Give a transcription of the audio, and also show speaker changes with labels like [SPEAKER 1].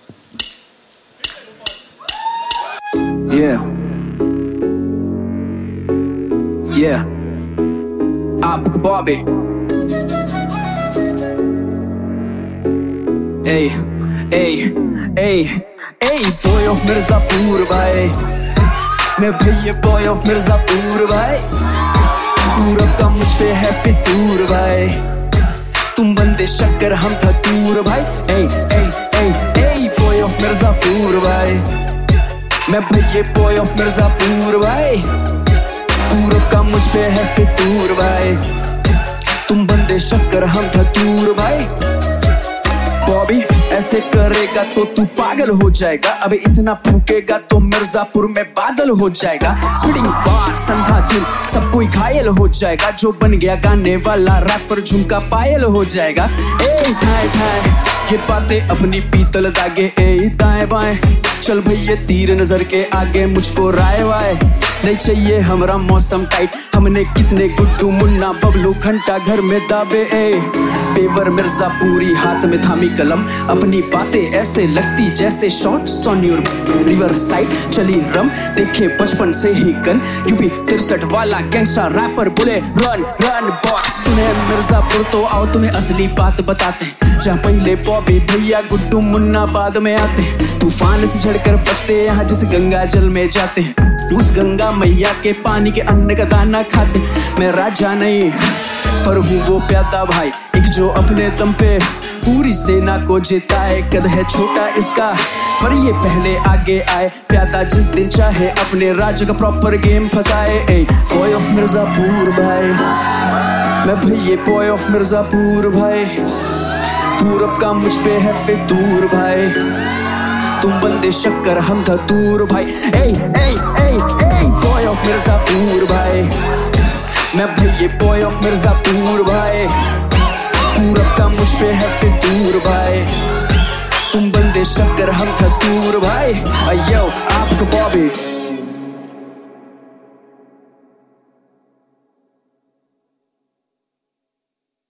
[SPEAKER 1] Yeah. Yeah. Abu Bobby. Hey, hey, hey, hey, boy of Mirzapur bhai. मैं भैया boy of Mirzapur bhai. पूरा का मुझ पे है फितूर भाई. तुम बंदे शक्कर हम धतूर भाई. Hey, hey, hey, hey, boy of Mirzapur भाई. मैं भैया boy of Mirzapur भाई. पूरा का मुझ पे है फितूर भाई. तुम बंदे शक्कर हम धतूर भाई. बॉबी ऐसे करेगा तो तू पागल हो जाएगा. अबे इतना फूकेगा तो मिर्जापुर में बादल हो जाएगा. स्पीडिंग बार संधा दिल सब कोई घायल हो जाएगा. जो बन गया गाने वाला रैपर झुमका पायल हो जाएगा. ए थाए थाए ये बातें अपनी पीतल दागे. ए दाएं बाएं चल भैया तीर नजर के आगे. मुझको राय वाय नहीं चाहिए हमारा मौसम टाइट. हमने कितने गुड्डू मुन्ना बबलू घंटा घर में दाबे. ए पेवर मिर्जापुरी हाथ में थामी कलम. अपनी बातें ऐसे लगती जैसे shots on your river side. चली रम देखे बचपन से ही गन. यूपी 63 वाला गैंगस्टर रैपर बोले रन रन बॉस. सुने मिर्जापुर तो आओ तुम्हें असली बात बताते. जहाँ पहले बॉबी भैया गुड्डू मुन्ना बाद में आते. तूफान से झड़कर पत्ते यहाँ जिस गंगा जल में जाते. उस गंगा मैया के पानी के अन्न का दाना खाते. मैं राजा नहीं पर हूँ वो प्यादा भाई. एक जो अपने दम पे पूरी सेना को जिताए. कद है छोटा इसका पर ये पहले आगे आए. प्यादा जिस दिन चाहे अपने राज्य का प्रॉपर गेम फंसाए. बॉय ऑफ मिर्जापुर भाई. मैं भैया बॉय ऑफ मिर्जापुर भाई. पूरब का मुझ पे है फितूर भाई. तुम बंदे शक्कर हम धतूर भाई. ए ए ए ए बॉय ऑफ मिर्जापुर भाई. मैं भैया बॉय ऑफ मिर्जापुर भाई. पूरब का मुझ पे है फितूर भाई. तुम बंदे शक्कर हम धतूर भाई. अयो आपको बॉबी.